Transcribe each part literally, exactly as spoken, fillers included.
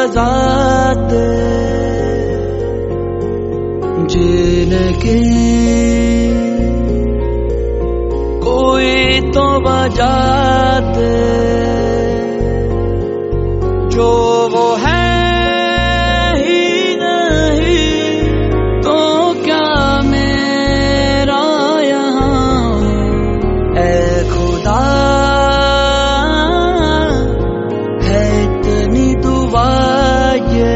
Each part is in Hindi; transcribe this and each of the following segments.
सजा दे जीने की कोई तो वजह दे, जो वो है ही नहीं तो क्या मेरा यहाँ। ऐ खुदा है इतनी दुआ ये,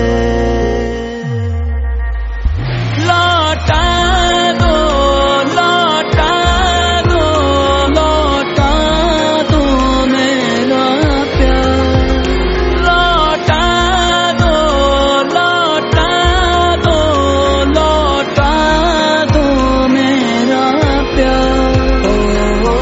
लौटा दो लौटा दो लौटा दो मेरा प्यार, लौटा दो लौटा दो लौटा दो मेरा प्यार। ओ,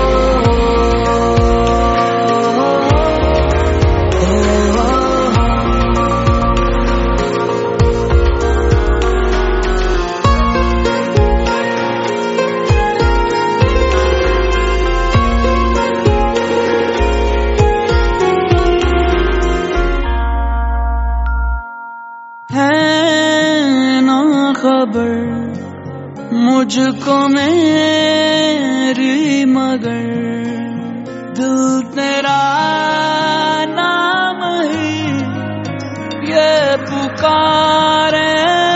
है ना खबर मुझको मेरी, मगर दिल तेरा नाम ही ये पुकारे।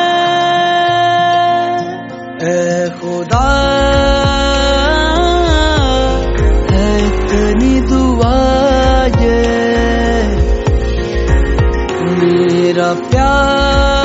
ऐ खुदा है इतनी दुआ ये, मेरा प्यार